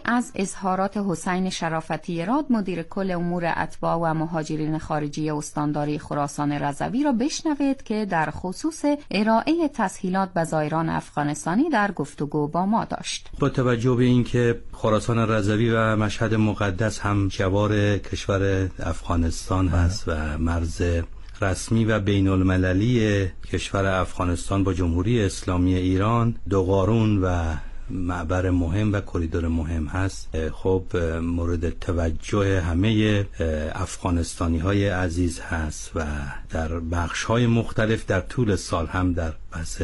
از اظهارات حسین شرافتی راد مدیر کل امور اتباع و مهاجرین خارجی استانداری خراسان رضوی را بشنوید که در خصوص ارائه تسهیلات به زائران افغانستانی در گفتگو با ما داشت. با توجه به اینکه خراسان رضوی و مشهد مقدس هم جوار کشور افغانستان هست و مرز رسمی و بین المللی کشور افغانستان با جمهوری اسلامی ایران دو قارون و معبر مهم و کریدور مهم هست، خب مورد توجه همه افغانستانی های عزیز هست و در بخش های مختلف در طول سال هم در بحث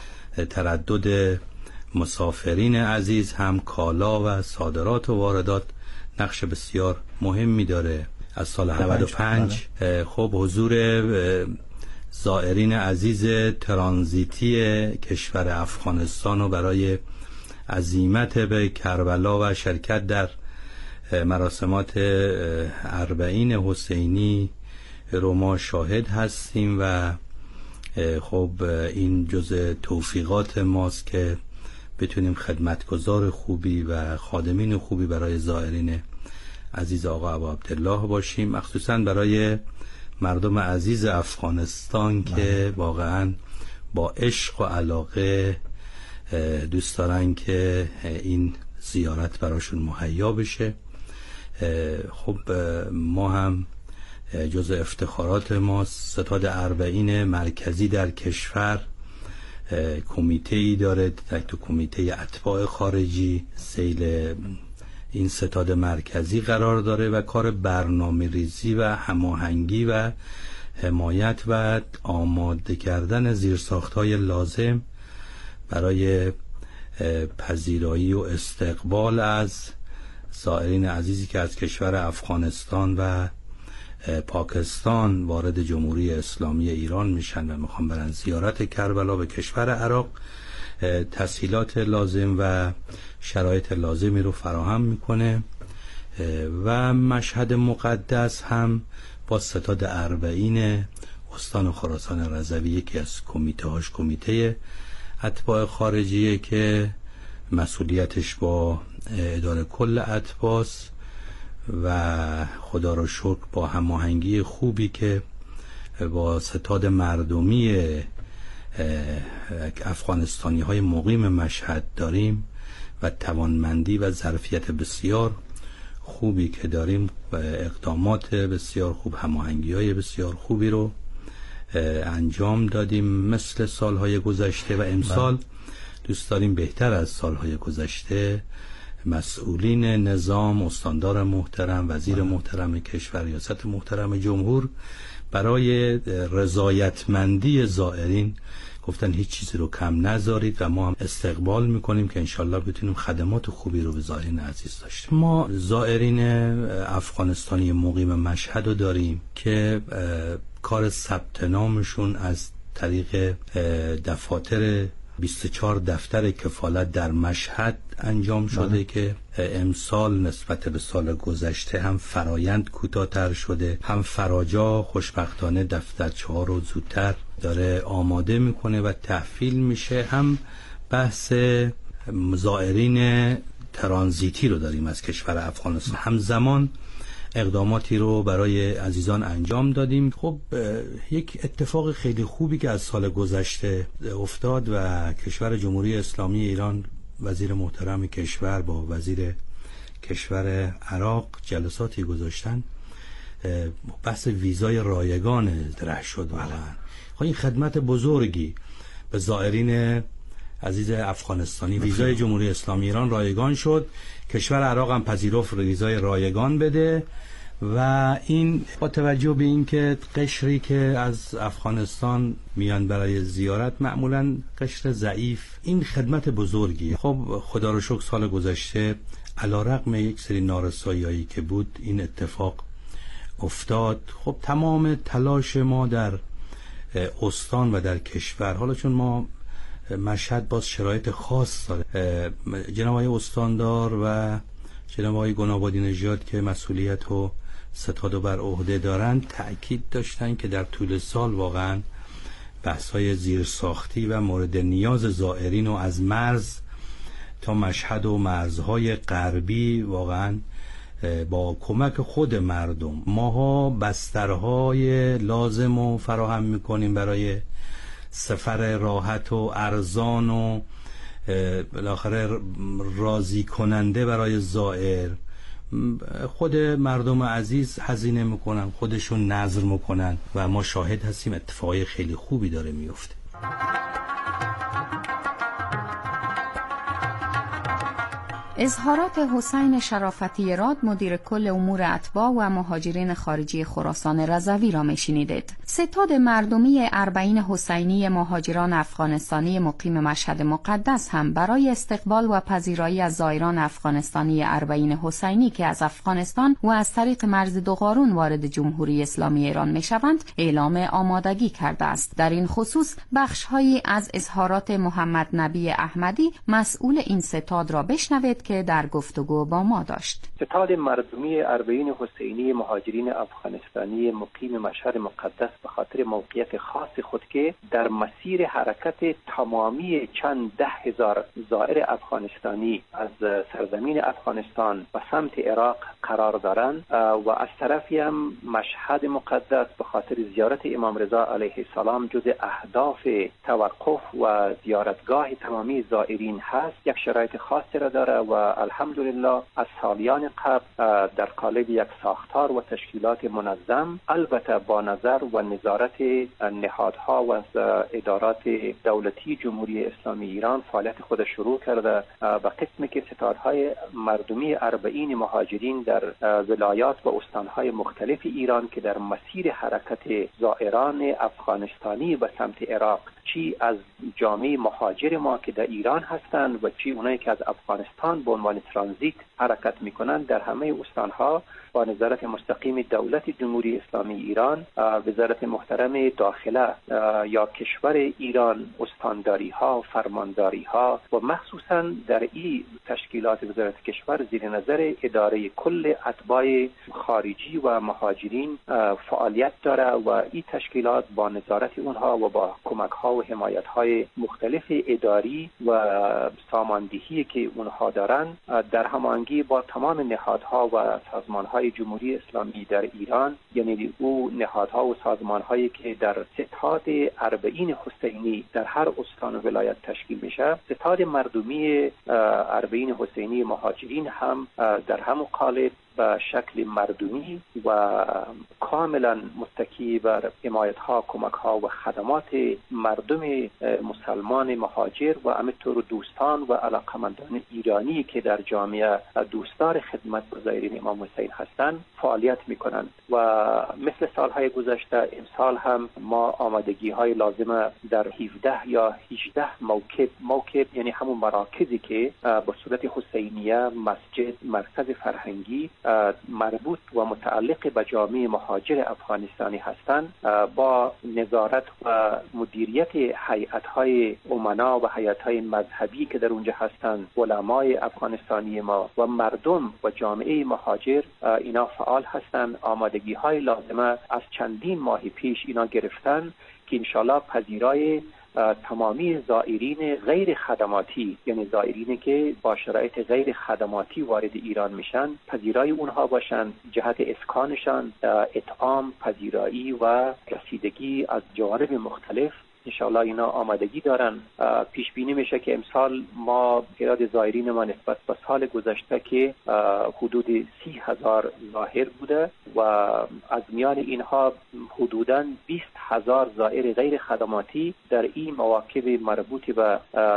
تردد مسافرین عزیز هم کالا و صادرات و واردات نقش بسیار مهمی داره. از سال 95 خب حضور زائرین عزیز ترانزیتی کشور افغانستان و برای عزیمت به کربلا و شرکت در مراسمات اربعین حسینی رو ما شاهد هستیم و خب این جزء توفیقات ماست که بتونیم خدمتگزار خوبی و خادمین خوبی برای زائرین عزیز آقا ابا عبدالله باشیم، مخصوصا برای مردم عزیز افغانستان که واقعا با عشق و علاقه دوست دارن که این زیارت براشون مهیا بشه. خب ما هم جز افتخارات ما ستاد اربعین مرکزی در کشور کمیته ای داره، تو کمیته اتباع خارجی سیل این ستاد مرکزی قرار داره و کار برنامه ریزی و هماهنگی و حمایت و آماده کردن زیرساخت‌های لازم برای پذیرایی و استقبال از زائرین عزیزی که از کشور افغانستان و پاکستان وارد جمهوری اسلامی ایران میشن و میخوان برن زیارت کربلا به کشور عراق، تسهیلات لازم و شرایط لازمی رو فراهم میکنه. و مشهد مقدس هم با ستاد اربعین استان خراسان رضوی یکی از کمیته اتباع خارجیه که مسئولیتش با اداره کل اتباس و خدا رو شکر با هماهنگی خوبی که با ستاد مردمی افغانستانی های مقیم مشهد داریم و توانمندی و ظرفیت بسیار خوبی که داریم و اقدامات بسیار خوب، هماهنگی های بسیار خوبی رو انجام دادیم مثل سالهای گذشته و امسال دوست داریم بهتر از سالهای گذشته مسئولین نظام، استاندار محترم، وزیر محترم کشور، ریاست محترم جمهور برای رضایتمندی زائرین گفتن هیچ چیزی رو کم نذارید و ما هم استقبال میکنیم که انشالله بتونیم خدمات خوبی رو به زائرین عزیز داشتیم. ما زائرین افغانستانی مقیم مشهد رو داریم که کار ثبت نامشون از طریق دفاتر 24 دفتر کفالت در مشهد انجام شده که امسال نسبت به سال گذشته هم فرایند کوتاه‌تر شده، هم فراجا خوشبختانه دفترچه‌ها رو زودتر داره آماده میکنه و تحویل میشه، هم بحث زائرین ترانزیتی رو داریم از کشور افغانستان، همزمان اقداماتی رو برای عزیزان انجام دادیم. خب یک اتفاق خیلی خوبی که از سال گذشته افتاد و کشور جمهوری اسلامی ایران، وزیر محترم کشور با وزیر کشور عراق جلساتی گذاشتن، بحث ویزای رایگان طرح شد. خب این خدمت بزرگی به زائرین عزیز افغانستانی، ویزای جمهوری اسلامی ایران رایگان شد، کشور عراق هم پذیرفت ویزای رایگان بده و این با توجه به این که قشری که از افغانستان میان برای زیارت معمولا قشر ضعیف، این خدمت بزرگیه. خب خدا رو شکر سال گذشته علیرغم یک سری نارسایی‌هایی که بود این اتفاق افتاد. خب تمام تلاش ما در استان و در کشور، حالا چون ما مشهد باز شرایط خاص داره، جناب آقای استاندار و جناب آقای گنابادی نژاد که مسئولیت و ستاد و بر عهده دارن تأکید داشتن که در طول سال واقعا بحث‌های زیرساختی و مورد نیاز زائرین رو از مرز تا مشهد و مرزهای غربی واقعا با کمک خود مردم ماها بسترهای لازم رو فراهم میکنیم برای سفر راحت و ارزان و بالاخره راضی کننده برای زائر. خود مردم عزیز هزینه میکنن، خودشون نذر میکنن و ما شاهد هستیم اتفاقای خیلی خوبی داره میفته. اظهارات حسین شرافتی راد مدیر کل امور اتباع و مهاجرین خارجی خراسان رضوی را میشنیدید. ستاد مردمی اربعین حسینی مهاجران افغانستانی مقیم مشهد مقدس هم برای استقبال و پذیرایی از زائران افغانستانی اربعین حسینی که از افغانستان و از طریق مرز دوقارون وارد جمهوری اسلامی ایران میشوند اعلام آمادگی کرده است. در این خصوص بخش‌هایی از اظهارات محمد نبی احمدی مسئول این ستاد را بشنوید که در گفتگو با ما داشت. ستاد مردمی اربعین حسینی مهاجرین افغانستانی مقیم مشهد مقدس به خاطر موقعیت خاص خود که در مسیر حرکت تمامی چند 10,000 زائر افغانستانی از سرزمین افغانستان به سمت عراق قرار دارند و از طرفی هم مشهد مقدس به خاطر زیارت امام رضا علیه السلام جز اهداف توقف و زیارتگاه تمامی زائرین هست، یک شرایط خاصی را داره و الحمدلله از سالیان قبل در قالب یک ساختار و تشکیلات منظم البته با نظر و نظارت نهادها و ادارات دولتی جمهوری اسلامی ایران فعالیت خود شروع کرده به قسمی که ستادهای مردمی اربعین مهاجرین در ولایات و استانهای مختلف ایران که در مسیر حرکت زائران افغانستانی به سمت عراق چی از جامعه مهاجر ما که در ایران هستند و چی اونایی که از افغانستان به عنوان ترانزیت حرکت میکنند در همه استانها با نظارت مستقیم دولت جمهوری اسلامی ایران، وزارت محترم داخله یا کشور ایران، استانداری ها، فرمانداری ها و مخصوصا در این تشکیلات وزارت کشور زیر نظر اداره کل اتباع خارجی و مهاجرین فعالیت داره و این تشکیلات با نظارت اونها و با کمک ها و حمایت های مختلف اداری و ساماندهی که اونها دارن در هماهنگی با تمام نهادها و سازمان های جمهوری اسلامی در ایران، یعنی او نهادها و سازمان هایی که در ستاد اربعین حسینی در هر استان و ولایت تشکیل میشه، ستاد مردمی اربعین حسینی مهاجرین هم در همون قالب به شکل مردمی و کاملا متکی بر حمایت‌ها، کمک‌ها و خدمات مردم مسلمان مهاجر و همینطور دوستان و علاقمندان ایرانی که در جامعه دوستدار خدمت به زائرین امام حسین هستند فعالیت می‌کنند و مثل سال‌های گذشته امسال هم ما آمادگی‌های لازمه در 17 یا 18 موکب یعنی همون مراکزی که به صورت حسینیه، مسجد، مرکز فرهنگی مربوط و متعلق به جامعه مهاجر افغانستانی هستند با نظارت و مدیریت هیئت‌های امنا و هیئت‌های مذهبی که در اونجا هستند، علمای افغانستانی ما و مردم و جامعه مهاجر اینا فعال هستند. آمادگی‌های لازمه از چندین ماه پیش اینا گرفتن که انشالله پذیرای تمامی زائرین غیر خدماتی، یعنی زائرینی که با شرایط غیر خدماتی وارد ایران میشن، پذیرای اونها باشن، جهت اسکانشان، اطعام، پذیرایی و رسیدگی از جوانب مختلف. انشاءالله اینا آمادگی دارن. پیش بینی میشه که امسال ما تعداد زائرین ما نسبت به سال گذشته که حدود 30,000 زائر بوده و از میان اینها حدوداً 20,000 زائر غیر خدماتی در این مواکب مربوط به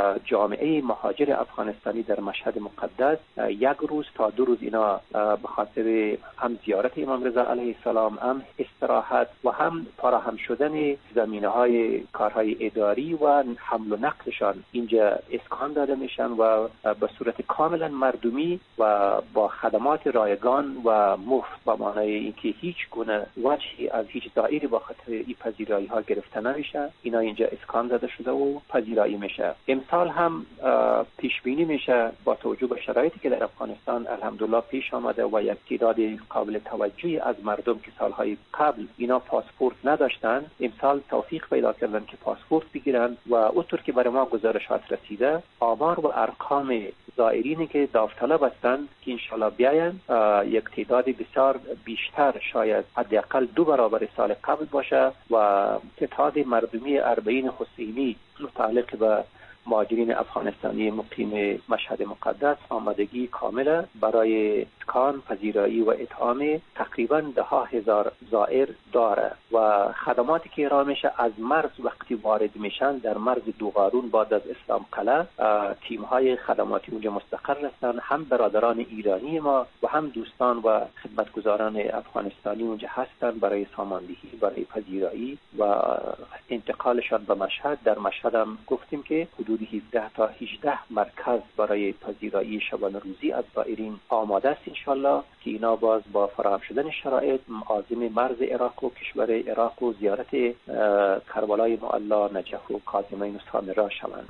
جامعه مهاجر افغانستانی در مشهد مقدس یک روز تا 2 روز اینا به خاطر هم زیارت امام رضا علیه السلام، هم استراحت و هم فراهم شدن زمینه‌های کارهای اداری و حمل و نقلشان اینجا اسکان داده میشن و به صورت کاملا مردمی و با خدمات رایگان و مفت، با معنای اینکه هیچ گونه وجهی از هیچ زائری با خاطر این پذیرایی ها گرفته نمیشه. اینا اینجا اسکان داده شده و پذیرایی میشه. امسال هم پیش بینی میشه با توجه به شرایطی که در افغانستان الحمدلله پیش آمده و یک تعداد قابل توجهی از مردم که سالهای قبل اینا پاسپورت نداشتن، امسال توفیق پیدا کردن که پاسپورت بگیرن و اونطور که برای ما گزارشات رسیده آمار و ارقام زائرینی که داوطلب هستند که انشالله بیاین، یک تعداد بسیار بیشتر، شاید حداقل 2 برابر سال قبل باشه و اتحاد مردمی اربعین حسینی متعلق به مهاجرین افغانستانی مقیم مشهد مقدس آمادگی کامل برای اسکان، پذیرایی و اطعام تقریبا 10,000 زائر داره و خدماتی که ارائه میشه از مرز وقتی وارد میشن در مرز دوغارون بعد از اسلام قلعه تیم‌های خدماتی اونجا مستقر هستند، هم برادران ایرانی ما و هم دوستان و خدمتگزاران افغانستانی اونجا هستند برای ساماندهی، برای پذیرایی و انتقالشان به مشهد. در مشهد هم گفتیم که حدود 17 تا 18 مرکز برای پذیرایی شبانه روزی از زائرین آماده است انشالله که اینا باز با فراهم شدن شرایط عازم مرز عراق و کشور عراق و زیارت کربلای معلا، نجف و کاظمین و سامرا شوند.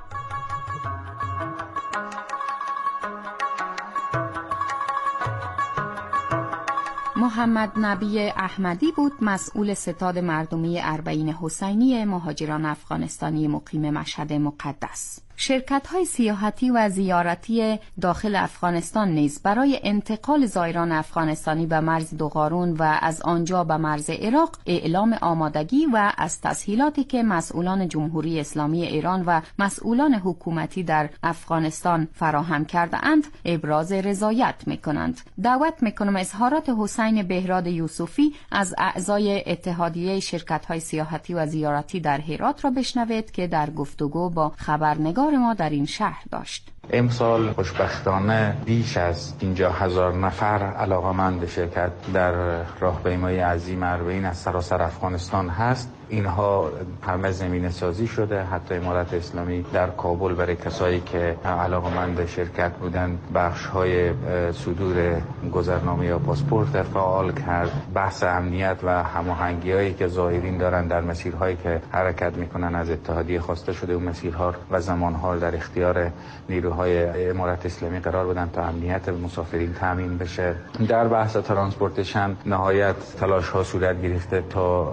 محمد نبی احمدی بود مسئول ستاد مردمی اربعین حسینی مهاجران افغانستانی مقیم مشهد مقدس. شرکت‌های سیاحتی و زیارتی داخل افغانستان نیز برای انتقال زائران افغانستانی به مرز دوغارون و از آنجا به مرز عراق اعلام آمادگی و از تسهیلاتی که مسئولان جمهوری اسلامی ایران و مسئولان حکومتی در افغانستان فراهم کرده اند ابراز رضایت می‌کنند. دعوت می‌کنم اظهارات حسین بهراد یوسفی از اعضای اتحادیه شرکت‌های سیاحتی و زیارتی در هرات را بشنوید که در گفتگو با خبرنگار ما در این شهر داشت. امسال خوشبختانه بیش از 50,000 نفر علاقه‌مند به شرکت در راهپیمایی عظیم اربعین از سراسر افغانستان هست. اینها همه زمینه سازی شده، حتی امارت اسلامی در کابل برای کسایی که علاقه‌مند شرکت بودند بخش‌های صدور گذرنامه یا پاسپورت فعال کرد. بحث امنیت و هماهنگی‌هایی که زائرین دارند در مسیرهایی که حرکت می‌کنند از اتحادیه خواسته شده اون مسیرها و زمان‌ها در اختیار نیروهای امارت اسلامی قرار بدن تا امنیت مسافرین تامین بشه. در بحث ترانسپورتیشن نهایت تلاش‌ها صورت گرفته تا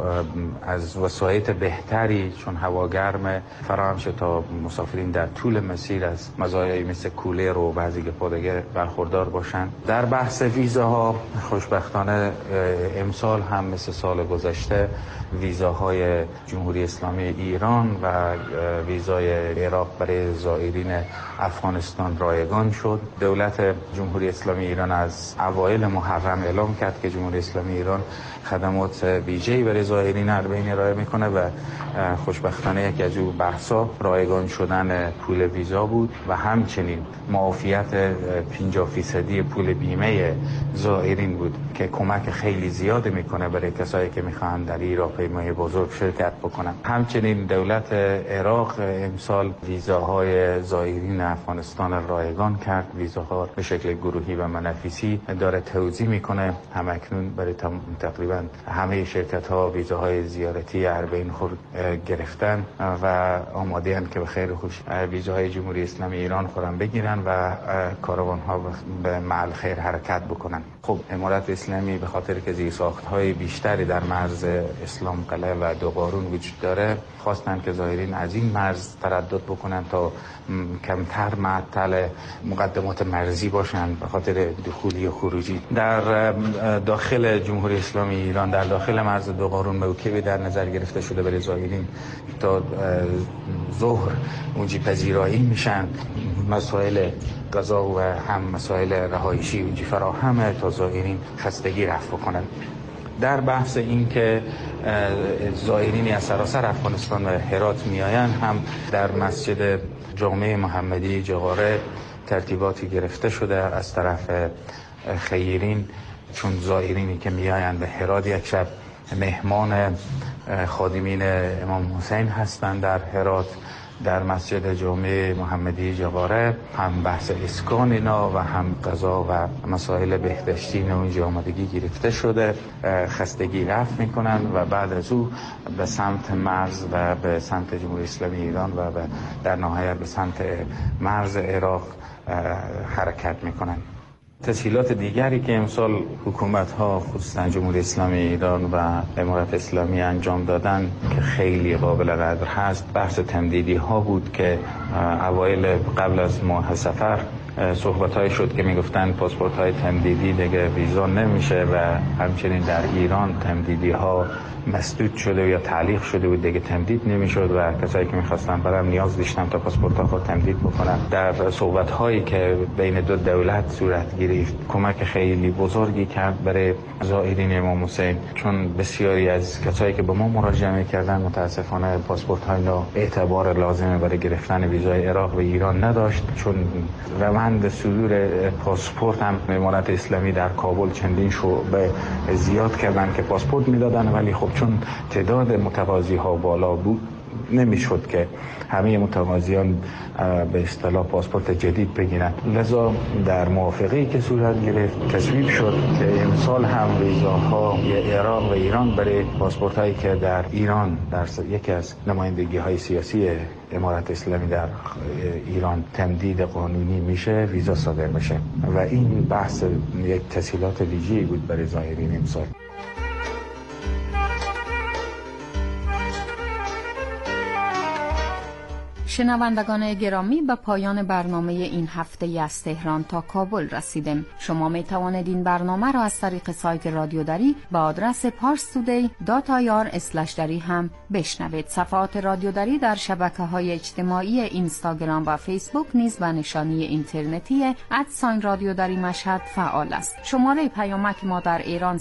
از وسایط بهتری چون هوا گرمه فراهم شد تا مسافرین در طول مسیر از مزایای مثل کولر و بعضی گپادگه برخوردار باشن. در بحث ویزاها خوشبختانه امسال هم مثل سال گذشته ویزاهای جمهوری اسلامی ایران و ویزای عراق برای زائرین افغانستان رایگان شد. دولت جمهوری اسلامی ایران از اوایل محرم اعلام کرد که جمهوری اسلامی ایران خدمات ویژه‌ای برای زائرین اربعین ارائه میکنه و خوشبختانه یکی از اون بحثا رایگان شدن پول ویزا بود و همچنین معافیت 50% پول بیمه زائرین بود که کمک خیلی زیاد میکنه برای کسایی که میخوان در این راهپیمایی بزرگ شرکت بکنن. همچنین دولت عراق امسال ویزاهای زائرین افغانستان رایگان کرد. ویزاها به شکل گروهی و منافیسی داره توزیع میکنه. همکنون برای تقریبا همه شرکت ها ویزاهای زیارتی اربعین خود گرفتن و آماده اند که به خیر خوش ویزاهای جمهوری اسلامی ایران خودم بگیرن و کاروان ها به محل خیر حرکت بکنن. خب امارت اسلامی به خاطر که زیرساخت های بیشتری در مرز اسلام قلعه و دوغارون وجود داره خواستن که زائرین از این مرز تردد بکنن تا کمتر معطل مقدمات مرزی باشن به خاطر دخولی و خروجی. در داخل جمهوری اسلامی ایران در داخل مرز دوغارون موکبی در نظر گرفته شده برای زائرین تا ظهر اونجا پذیرایی میشن. مسائل غذا و هم مسائل رهایشی اونجا فراهمه تا زائرین خستگی رفع کنن. در بحث این که زائرینی از سراسر افغانستان و هرات میآیند هم در مسجد جامع محمدی جغاره ترتیباتی گرفته شده از طرف خیرین، چون زائرینی که میآیند به هرات یک شب مهمان خادمین امام حسین هستند در هرات. در مسجد جامع محمدی جغاره هم بحث اسکان اینا و هم غذا و مسائل بهداشتی اینا اونجا آمادگی گرفته شده. خستگی رفع میکنن و بعد از او به سمت مرز و به سمت جمهوری اسلامی ایران و در نهایت به سمت مرز عراق حرکت میکنن. تسهیلات دیگری که امسال حکومت‌ها خصوصا جمهوری اسلامی ایران و امارت اسلامی انجام دادن که خیلی قابل قدر هست بحث تمدیدی ها بود که اوایل قبل از ماه سفر صحبت‌های شد که میگفتن پاسپورت‌های تمدیدی دیگه ویزا نمیشه و همچنین در ایران تمدیدی‌ها مسدود شده یا تعلیق شده و دیگه تمدید نمیشد و کسایی که میخواستن برام نیاز داشتن تا پاسپورت‌ها خود تمدید بکنن. در صحبت‌هایی که بین دو دولت صورت گرفت کمک خیلی بزرگی کرد برای زائرین امام حسین، چون بسیاری از کسایی که به ما مراجعه می‌کردن متاسفانه پاسپورت‌های اعتبار لازمه برای گرفتن ویزای عراق و ایران نداشت، چون روند صدور پاسپورت هم امارت اسلامی در کابل چندین شعبه زیاد کردن که پاسپورت میدادن، ولی خب چون تعداد متقاضی ها بالا بود نمیشد که همه متقاضیان به اصطلاح پاسپورت جدید بگیرن. لذا در موافقه‌ای که صورت گرفت تصویب شد که امسال هم ویزاها عراق و ایران برای پاسپورت‌هایی که در ایران در یکی از نمایندگی‌های سیاسی امارت اسلامی در ایران تمدید قانونی میشه، ویزا صادر میشه و این بحث یک تسهیلات ویژه‌ای بود برای زائرین امسال. شنوندگان گرامی، به پایان برنامه این هفته از تهران تا کابل رسیدیم. شما می توانید این برنامه را از طریق سایت رادیو دری با آدرس parstoday.ir/dari هم بشنوید. صفحات رادیو دری در شبکه‌های اجتماعی اینستاگرام و فیسبوک نیز به نشانی اینترنتی @رادیو دری مشهد فعال است. شماره پیامک ما در ایران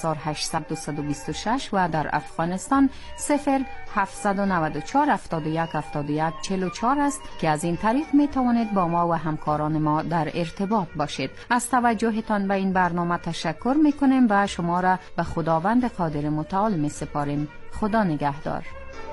3800 و در افغانستان 0794 71 71 44 است که از این طریق می توانید با ما و همکاران ما در ارتباط باشید. از توجهتان به این برنامه تشکر می کنیم و شما را به خداوند قادر متعال می سپاریم. خدا نگهدار.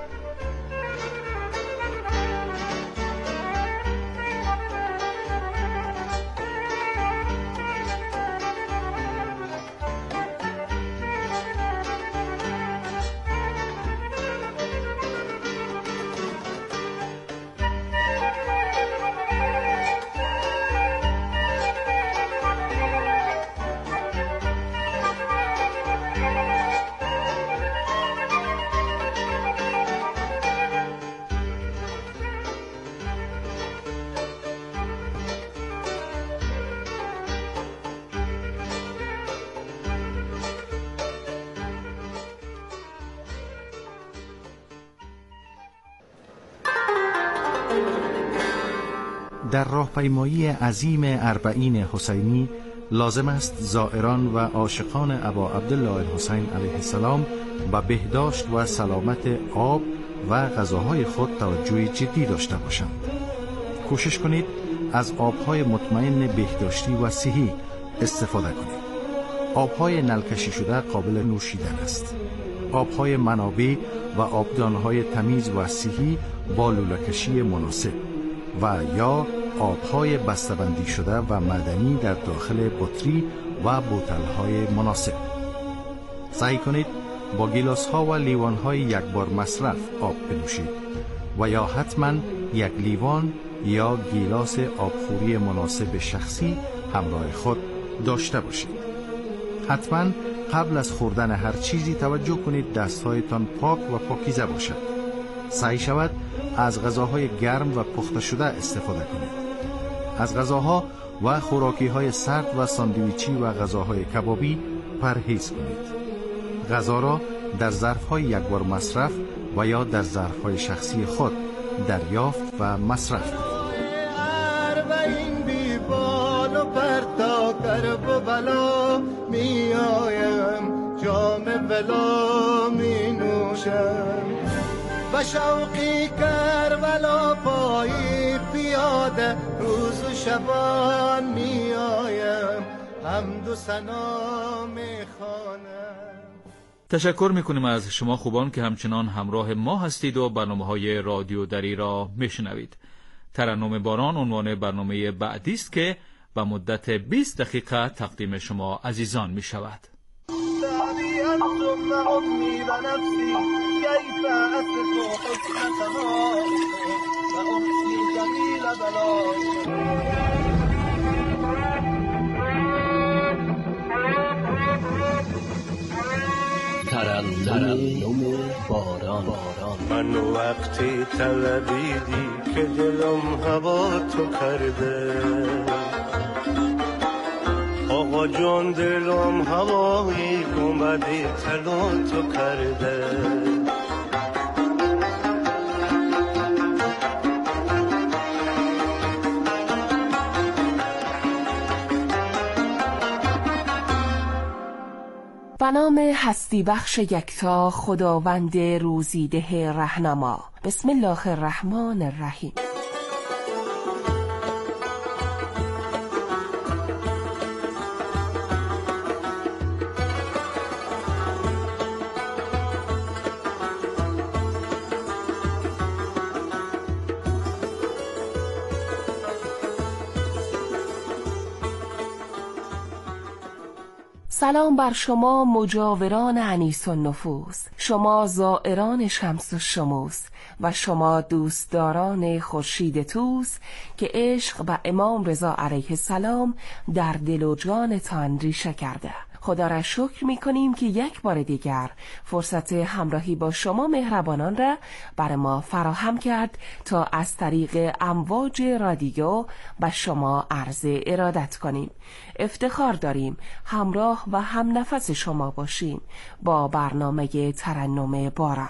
در راهپیمایی عظیم اربعین حسینی لازم است زائران و عاشقان ابا عبدالله الحسین علیه السلام به بهداشت و سلامت آب و غذاهای خود توجه جدی داشته باشند. کوشش کنید از آبهای مطمئن بهداشتی و صحی استفاده کنید. آبهای نلکشی شده قابل نوشیدن است. آبهای منابع و آبدانهای تمیز و صحی با لوله‌کشی مناسب و یا آبهای بسته‌بندی شده و معدنی در داخل بطری و بوتل‌های مناسب. سعی کنید با گیلاس‌ها و لیوان‌های یک بار مصرف آب بنوشید و یا حتما یک لیوان یا گیلاس آبخوری مناسب شخصی همراه خود داشته باشید. حتما قبل از خوردن هر چیزی توجه کنید دست‌هایتان پاک و پاکیزه باشد. سعی شود از غذاهای گرم و پخته شده استفاده کنید. از غذاها و خوراکی‌های سرد و ساندویچی و غذاهای کبابی پرهیز کنید. غذا را در ظرف‌های یک بار مصرف و یا در ظرف‌های شخصی خود دریافت و مصرف کنید. و شوقی کربلا پایی پیاده روز و شبان می آیم حمد و ثنا می خوانم. تشکر میکنیم از شما خوبان که همچنان همراه ما هستید و برنامه‌های رادیو دری را میشنوید. ترنم باران عنوان برنامه بعدی است که به مدت 20 دقیقه تقدیم شما عزیزان می شود. ترنم باران. من وقتی طلبیدی که دلم هوا تو کرده آقا جان دلم هوایی گمدی طلا تو کرده. به نام هستی بخش یکتا خداوند روزیده رهنما. بسم الله الرحمن الرحیم. سلام بر شما مجاوران انیس النفوس، شما زائران شمس الشموس و شما دوستداران خورشید طوس که عشق به امام رضا علیه السلام در دل و جانتان ریشه کرده. خدا را شکر می کنیم که یک بار دیگر فرصت همراهی با شما مهربانان را بر ما فراهم کرد تا از طریق امواج رادیو به شما عرض ارادت کنیم. افتخار داریم همراه و هم نفس شما باشیم با برنامه ترنم باران.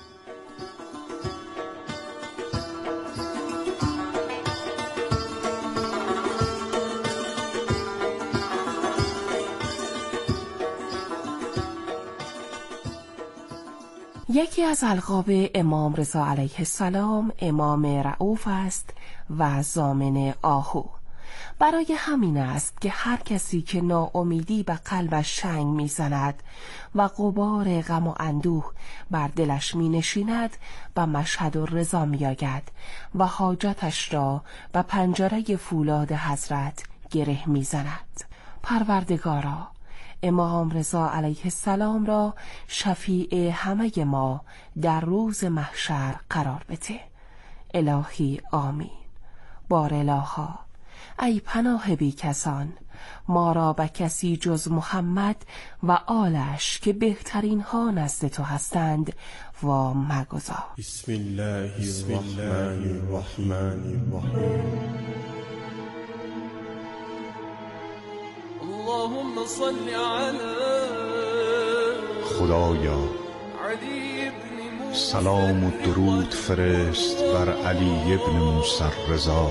یکی از القاب امام رضا علیه السلام امام رؤوف است و ضامن آهو. برای همین است که هر کسی که ناامیدی به قلبش چنگ می‌زند و غبار غم و اندوه بر دلش می‌نشیند به مشهد الرضا می‌آید و حاجتش را به پنجره فولاد حضرت گره می‌زند. پروردگارا، امام رضا علیه السلام را شفیع همه ما در روز محشر قرار بده. الهی آمین. بار الها، ای پناه بی کسان، ما را به کسی جز محمد و آلش که بهترین ها نزد تو هستند و مگذار. بسم الله الرحمن الرحیم. اللهم صل علی خدایا سلام و درود فرست بر علی ابن موسی الرضا،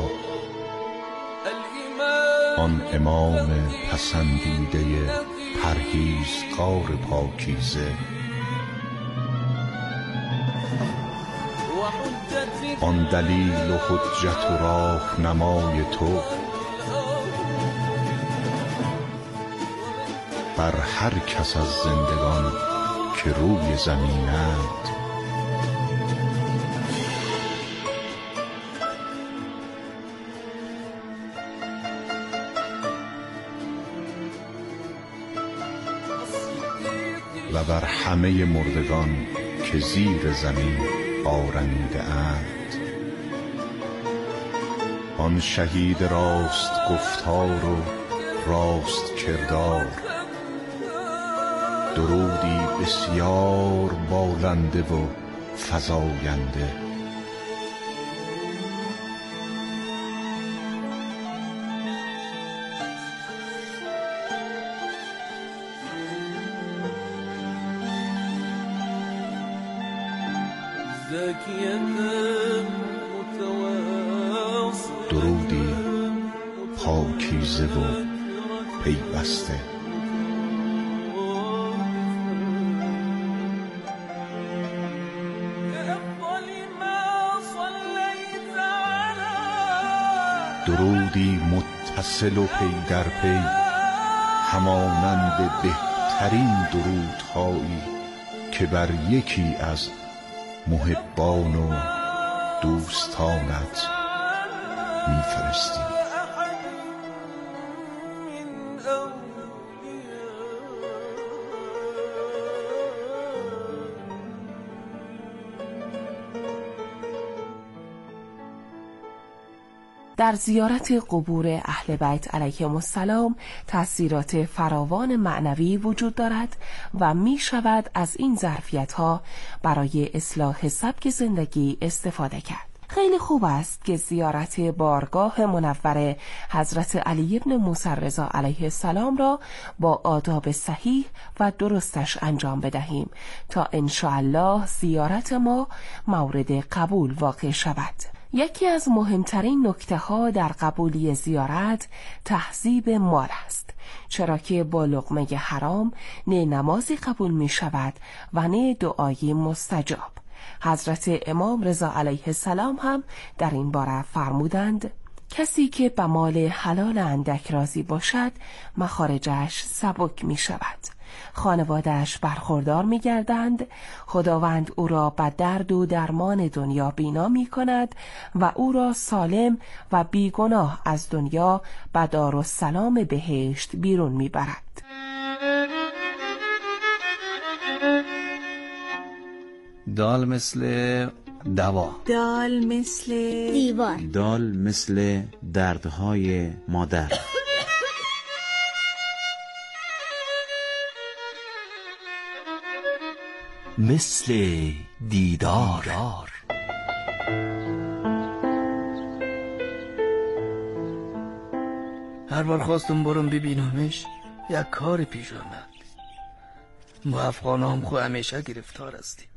آن امام پسندیده پرهیزگار پاکیزه، آن دلیل و حجت و راهنمای تو بر هر کس از زندگان که روی زمینند. و بر همه مردگان که زیر زمین آرمیده اند. آن شهید راست گفتار و راست کردار، درودی بسیار بالنده و فزاینده. درودی پاکیزه و پیوسته. درودی متصل و پی در پی، همانند بهترین درودهایی که بر یکی از محبان و دوستانت میفرستی. در زیارت قبور اهل بیت علیهم السلام تأثیرات فراوان معنوی وجود دارد و می شود از این ظرفیت‌ها برای اصلاح سبک زندگی استفاده کرد. خیلی خوب است که زیارت بارگاه منور حضرت علی ابن موسی رضا علیه السلام را با آداب صحیح و درستش انجام بدهیم تا انشاءالله زیارت ما مورد قبول واقع شود. یکی از مهمترین نکته‌ها در قبولی زیارت تهذیب مال است، چرا که با لقمه حرام نه نمازی قبول می شود و نه دعای مستجاب. حضرت امام رضا علیه السلام هم در این باره فرمودند کسی که به مال حلال اندک راضی باشد مخارجش سبک می شود، خانواده‌اش برخوردار می گردند، خداوند او را به درد و درمان دنیا بینا می کند و او را سالم و بیگناه از دنیا به دارالسلام بهشت بیرون می برد. دال مثل دوا، دال مثل دیوار، دال مثل دردهای مادر، مثل دیدار. هر بار خواستم برم ببینمش یک کار پیش آمد. ما افغان هم خو همیشه گرفتار هستیم.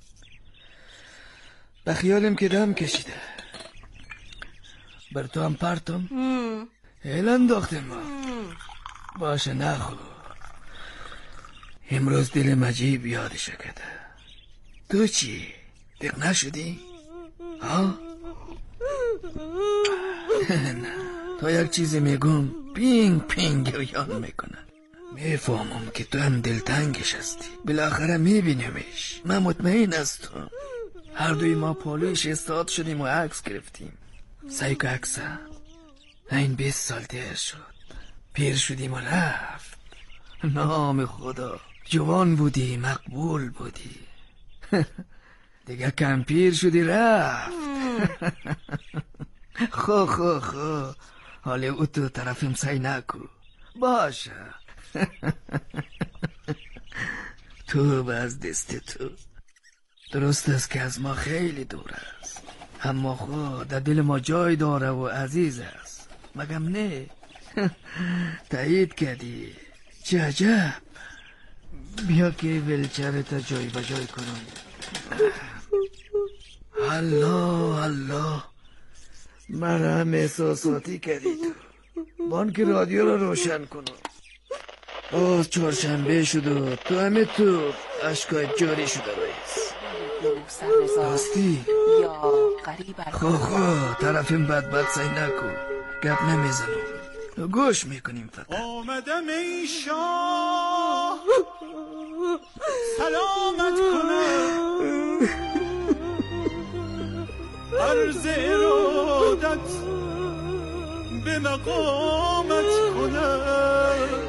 به خیالم که دم کشیده بر تو هم پرتم هیل انداختم باشه نخو. امروز دلم عجیب یادش کرده. تو چی؟ دق نشدی؟ ها؟ نه تا یک چیزی میگم پینگ پینگ گریان میکنه. میفهمم که تو هم دلتنگش هستی. بالاخره میبینیمش. من مطمئن هستم. هر دوی ما پالویش استاد شدیم و عکس گرفتیم. سایک عکسه این 20 سال دیر شد. پیر شدیم و رفت. نام خدا جوان بودی مقبول بودی. دیگه کم پیر شدی رفت. خو حالی او تو طرفیم سعی نکو باشه. تو باز دست تو درست است که از ما خیلی دور است، اما خود در دل ما جای داره و عزیز است. مگم نه؟ تایید کردی. چه عجب. بیا که ولچره تا جای بجای کنم. الله مرا هم احساساتی کردی تو. بان که رادیو رو روشن کنم. باز چهارشنبه شد و تو همه تو اشکای جاری شده رئیس. راستی یا غریب خو طرفیم بد سعی نکو. گپ نمیزنم گوش میکنیم فقط. آمدم ای شاه سلامت کنم، عرض ارادت به مقامت کنم.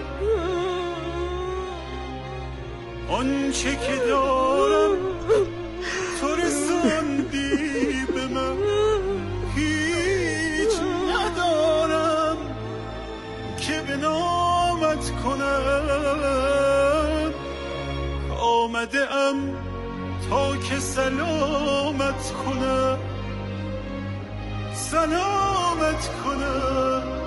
آنچه که دارم تو رساندی به من، هیچ ندارم که به نامت کنم. آمده ام تا که سلامت کنم، سلامت کنم.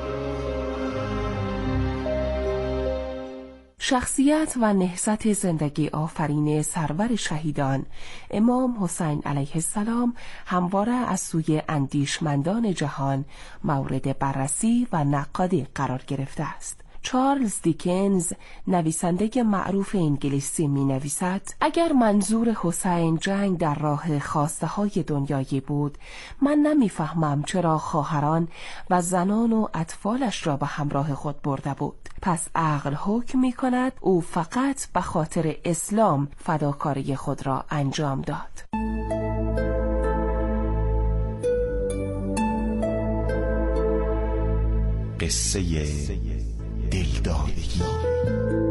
شخصیت و نهضت زندگی آفرین سرور شهیدان امام حسین علیه السلام همواره از سوی اندیشمندان جهان مورد بررسی و نقادی قرار گرفته است. چارلز دیکنز نویسنده معروف انگلیسی می نویسد اگر منظور حسین جنگ در راه خواسته های دنیایی بود، من نمی فهمم چرا خواهران و زنان و اطفالش را به همراه خود برده بود. پس عقل حکم می کند او فقط به خاطر اسلام فداکاری خود را انجام داد. قصه دلدادگی.